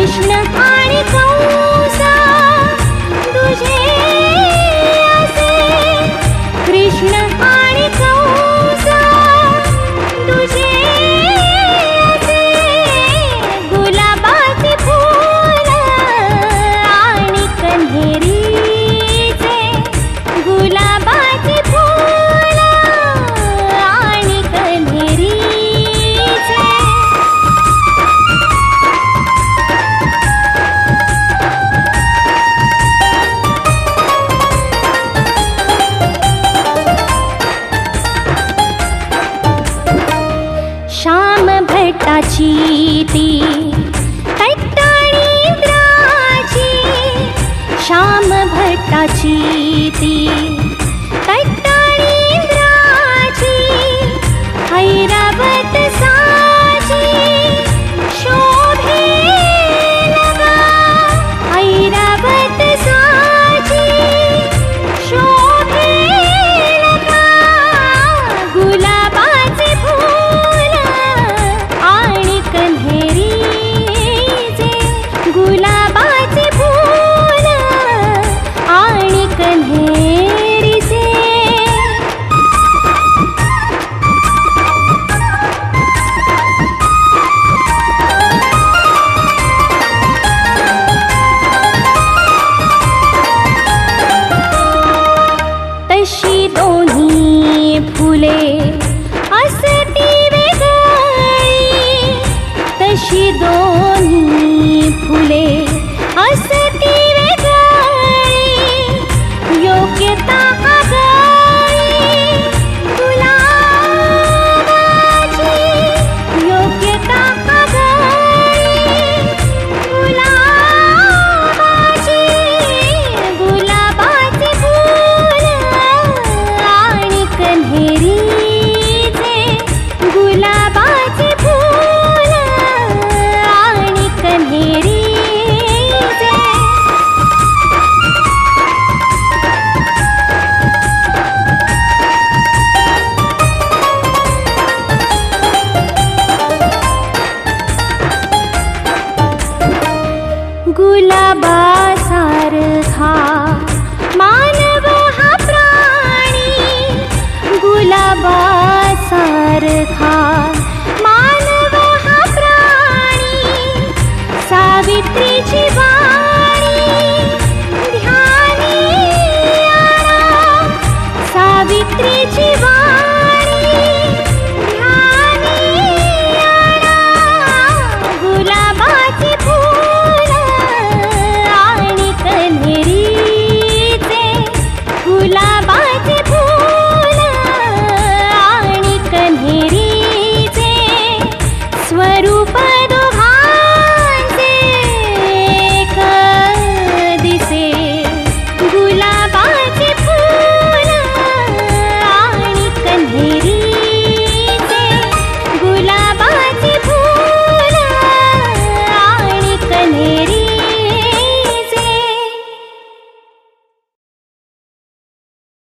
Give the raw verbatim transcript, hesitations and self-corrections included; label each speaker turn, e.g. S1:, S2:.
S1: कृष्ण आणि कंसा तुझे असे, कृष्ण आणि कंसा तुझे असे, गुलाबाचे फूल आणि कन्हेरीचे, गुलाबाचे फूल आणि कन्हेरीचे. श्याम भट्टाची ती तट्टाणींद्राची, श्याम भट्टाची ती तट्टाणींद्राची, ऐरावत साची शोभेल गा, ऐरावत साची शोभेल गा, गुलाबाचे फूल आणि कन्हेरीचे, गुलाबाचे फूल आणि कन्हेरीचे. तशी दोन्ही फुले असती वेगळी, तशी दोन्ही फुले असती वेगळी, योग्यता आगळी गुलाबाची, योग्यता आगळी गुलाबाची, गुलाबाचे फूल आणि कन्हेरीचे, गुलाबाचे फूल आणि कन्हेरीचे. गुलाबासारखा मानव हा प्राणी, गुलाबासारखा मानव हा प्राणी, सावित्रीची वाणी